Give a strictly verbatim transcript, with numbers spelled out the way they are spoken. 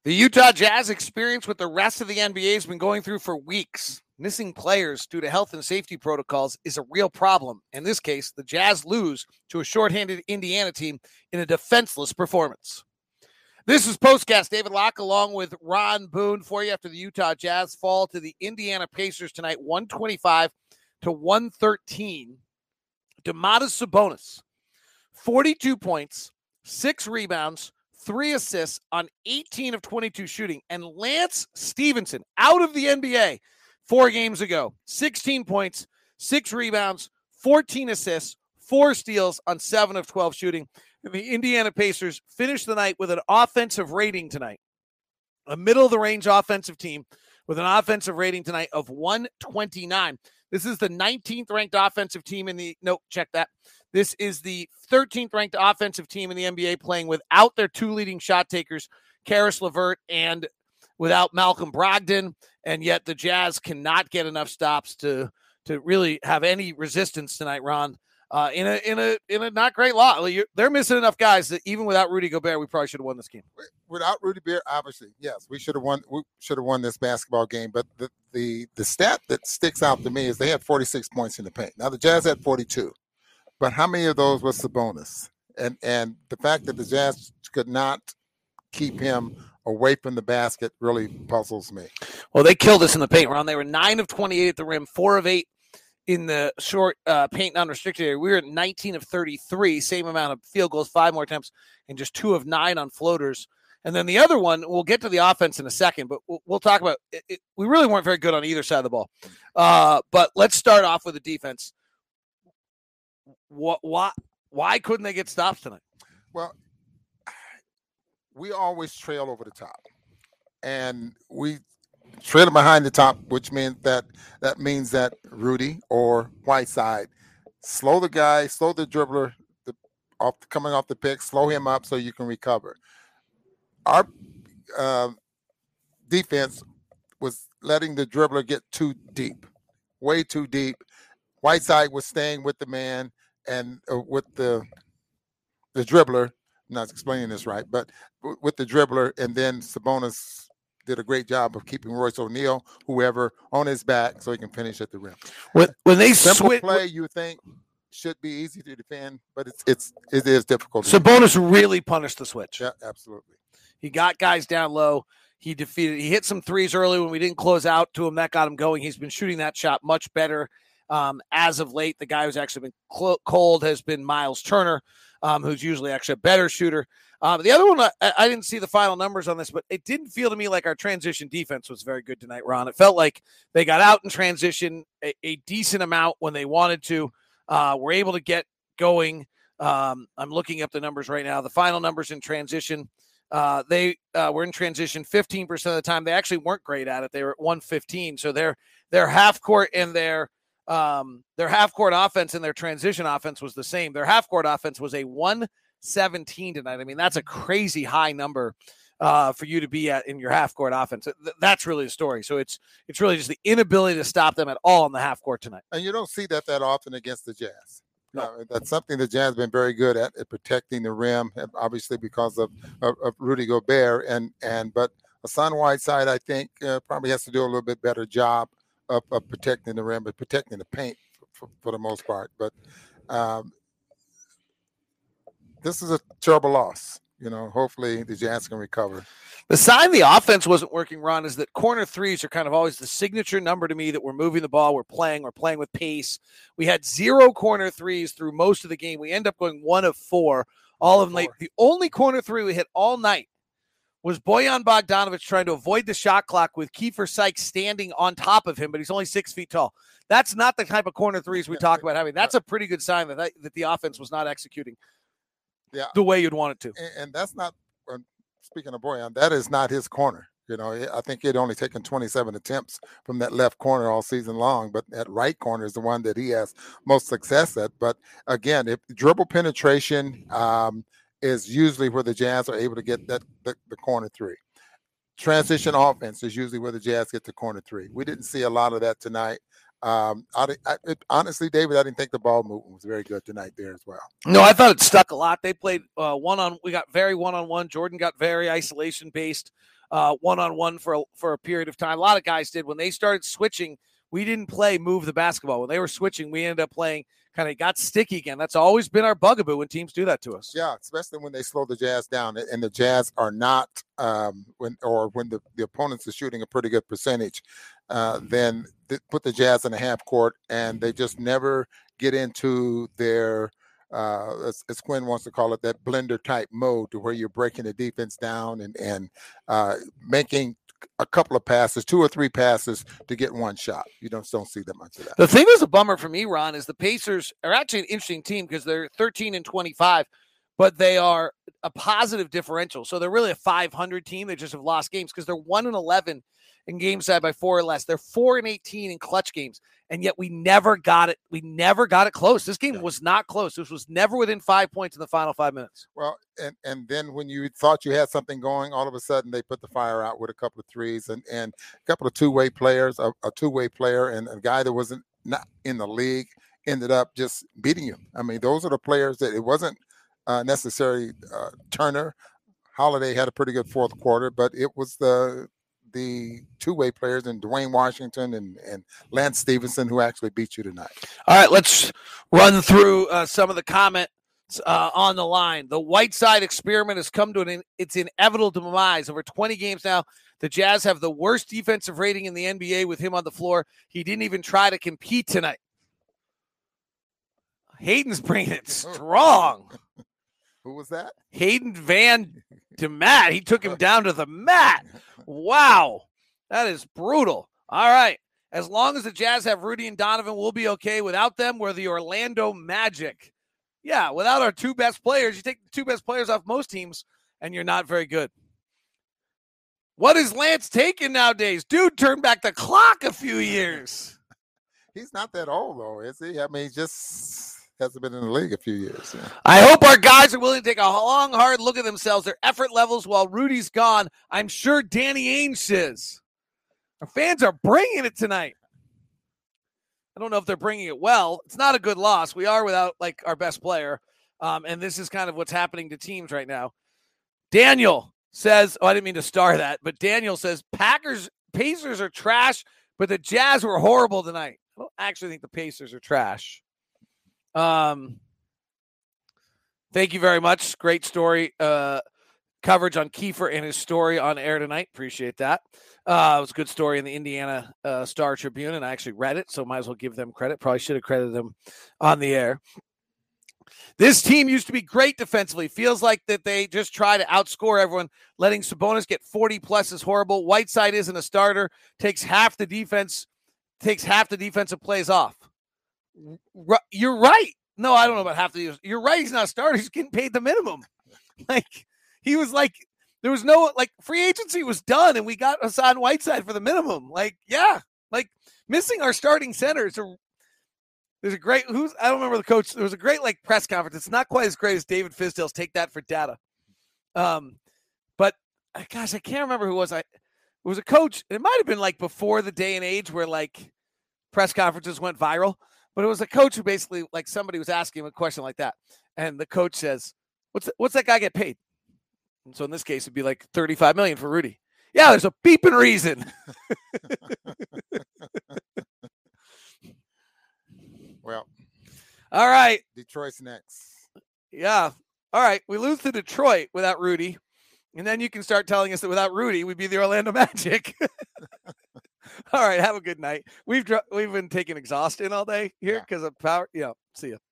The Utah Jazz experience what the rest of the N B A has been going through for weeks. Missing players due to health and safety protocols is a real problem. In this case, the Jazz lose to a shorthanded Indiana team in a defenseless performance. This is Postcast. David Locke along with Ron Boone for you after the Utah Jazz fall to the Indiana Pacers tonight, one twenty-five to one thirteen. Domantas Sabonis, forty-two points, six rebounds, three assists on eighteen of twenty-two shooting. And Lance Stevenson, out of the N B A four games ago, sixteen points, six rebounds, fourteen assists, four steals on seven of twelve shooting. And the Indiana Pacers finished the night with an offensive rating tonight, a middle-of-the-range offensive team with an offensive rating tonight of one twenty-nine. This is the nineteenth ranked offensive team in the – no, check that. This is the thirteenth ranked offensive team in the N B A playing without their two leading shot takers, Karis LeVert, and without Malcolm Brogdon, and yet the Jazz cannot get enough stops to to really have any resistance tonight, Ron. Uh, in a in a in a not great lot. They're missing enough guys that even without Rudy Gobert, we probably should have won this game. Without Rudy Gobert, obviously, yes, we should have won. We should have won this basketball game. But the, the the stat that sticks out to me is they had forty-six points in the paint. Now the Jazz had forty-two, but how many of those was Sabonis? And and the fact that the Jazz could not keep him away from the basket really puzzles me. Well, they killed us in the paint, Ron. They were nine of twenty-eight at the rim, four of eight in the short uh, paint non-restricted area. We were at nineteen of thirty-three, same amount of field goals, five more attempts, and just two of nine on floaters. And then the other one, we'll get to the offense in a second, but we'll, we'll talk about it, it. We really weren't very good on either side of the ball. Uh, but let's start off with the defense. What, why, why couldn't they get stops tonight? Well, we always trail over the top, and we trailing behind the top, which means that that means that Rudy or Whiteside slow the guy, slow the dribbler the, off coming off the pick, slow him up so you can recover. Our uh, defense was letting the dribbler get too deep, way too deep. Whiteside was staying with the man and uh, with the the dribbler. I'm not explaining this right, but w- with the dribbler, and then Sabonis did a great job of keeping Royce O'Neal, whoever, on his back so he can finish at the rim. When, when they Simple switch play, you think should be easy to defend, but it's it's it is difficult. Sabonis really punished the switch. Yeah, absolutely. He got guys down low. He defeated. He hit some threes early when we didn't close out to him. That got him going. He's been shooting that shot much better um, as of late. The guy who's actually been cl- cold has been Miles Turner, um, who's usually actually a better shooter. Um, the other one, I, I didn't see the final numbers on this, but it didn't feel to me like our transition defense was very good tonight, Ron. It felt like they got out in transition a, a decent amount when they wanted to. Uh, were able to get going. Um, I'm looking up the numbers right now. The final numbers in transition, uh, they uh, were in transition fifteen percent of the time. They actually weren't great at it. They were at one fifteen. So their their half court and their um, their half court offense and their transition offense was the same. Their half court offense was a one seventeen tonight. I mean, that's a crazy high number uh, for you to be at in your half court offense. Th- that's really the story. So it's it's really just the inability to stop them at all in the half court tonight. And you don't see that that often against the Jazz. No. Uh, that's something the Jazz have been very good at, at protecting the rim, obviously because of, of, of Rudy Gobert. And and but Hassan Whiteside, I think, uh, probably has to do a little bit better job of, of protecting the rim, but protecting the paint for, for the most part. But um, this is a terrible loss. You know, hopefully the Jazz can recover. The sign the offense wasn't working, Ron, is that corner threes are kind of always the signature number to me that we're moving the ball, we're playing, we're playing with pace. We had zero corner threes through most of the game. We end up going one of four, all of them late. The only corner three we hit all night was Bojan Bogdanovic trying to avoid the shot clock with Kiefer Sykes standing on top of him, but he's only six feet tall. That's not the type of corner threes we talk about having. That's a pretty good sign that that, that the offense was not executing yeah. the way you'd want it to. And, and that's not, uh, speaking of Bojan, that is not his corner. You know, I think he'd only taken twenty-seven attempts from that left corner all season long, but that right corner is the one that he has most success at. But again, if dribble penetration um, is usually where the Jazz are able to get that the, the corner three. Transition offense is usually where the Jazz get the corner three. We didn't see a lot of that tonight. Um, I, I, it, honestly, David, I didn't think the ball movement was very good tonight there as well. No, I thought it stuck a lot. They played uh, one on. We got very one on one. Jordan got very isolation based. uh, one-on-one for a, for a period of time. A lot of guys did. When they started switching, we didn't play move the basketball. When they were switching, we ended up playing kind of got sticky again. That's always been our bugaboo when teams do that to us. Yeah, especially when they slow the Jazz down, and the Jazz are not um, when or when the, the opponents are shooting a pretty good percentage, uh, then they put the Jazz in the half court, and they just never get into their uh, as, as Quinn wants to call it, that blender type mode, to where you're breaking the defense down and and uh, making a couple of passes, two or three passes to get one shot. You don't don't see that much of that. The thing that's a bummer for me, Ron, is the Pacers are actually an interesting team because they're thirteen and twenty-five, but they are a positive differential. So they're really a five hundred team. They just have lost games because they're one and eleven in games side by four or less. They're four and eighteen in clutch games, and yet we never got it. We never got it close. This game yeah. was not close. This was never within five points in the final five minutes. Well, and and then when you thought you had something going, all of a sudden they put the fire out with a couple of threes and and a couple of two-way players, a, a two-way player, and a guy that wasn't not in the league ended up just beating you. I mean, those are the players that it wasn't uh, necessarily uh, Turner. Holiday had a pretty good fourth quarter, but it was the the two-way players and Dwayne Washington and, and Lance Stevenson who actually beat you tonight. All right, let's run through uh, some of the comments uh, on the line. The Whiteside experiment has come to an its inevitable demise. Over twenty games now, the Jazz have the worst defensive rating in the N B A with him on the floor. He didn't even try to compete tonight. Hayden's bringing it strong. Who was that? Hayden Van DeMat. He took him down to the mat. Wow. That is brutal. All right. As long as the Jazz have Rudy and Donovan, we'll be okay. Without them, we're the Orlando Magic. Yeah, without our two best players, you take the two best players off most teams, and you're not very good. What is Lance taking nowadays? Dude turned back the clock a few years. He's not that old, though, is he? I mean, he just hasn't been in the league a few years. Yeah. I hope our guys are willing to take a long, hard look at themselves, their effort levels while Rudy's gone. I'm sure Danny Ainge is. Our fans are bringing it tonight. I don't know if they're bringing it well. It's not a good loss. We are without, like, our best player, um, and this is kind of what's happening to teams right now. Daniel says, oh, I didn't mean to star that, but Daniel says, Packers, Pacers are trash, but the Jazz were horrible tonight. I don't actually think the Pacers are trash. Um, thank you very much. Great story, uh, coverage on Kiefer and his story on air tonight. Appreciate that. Uh, it was a good story in the Indiana uh, Star Tribune, and I actually read it, so might as well give them credit. Probably should have credited them on the air. This team used to be great defensively. Feels like that they just try to outscore everyone. Letting Sabonis get forty plus is horrible. Whiteside isn't a starter. Takes half the defense. Takes half the defensive plays off. You're right. No, I don't know about half the. You're right. He's not a starter. He's getting paid the minimum. Like he was like there was no like free agency was done, and we got Hassan Whiteside for the minimum. Like yeah, like missing our starting center is a. There's a great who's I don't remember the coach. There was a great like press conference. It's not quite as great as David Fizdale's. Take that for data. Um, but gosh, I can't remember who it was. I it was a coach. It might have been like before the day and age where like press conferences went viral. But it was a coach who basically, like, somebody was asking him a question like that, and the coach says, "What's what's that guy get paid?" And so in this case, it'd be like thirty-five million dollars for Rudy. Yeah, there's a beeping reason. Well, all right. Detroit's next. Yeah. All right. We lose to Detroit without Rudy, and then you can start telling us that without Rudy, we'd be the Orlando Magic. All right, have a good night. We've we've been taking exhaust in all day here because yeah. of power. Yeah, see ya.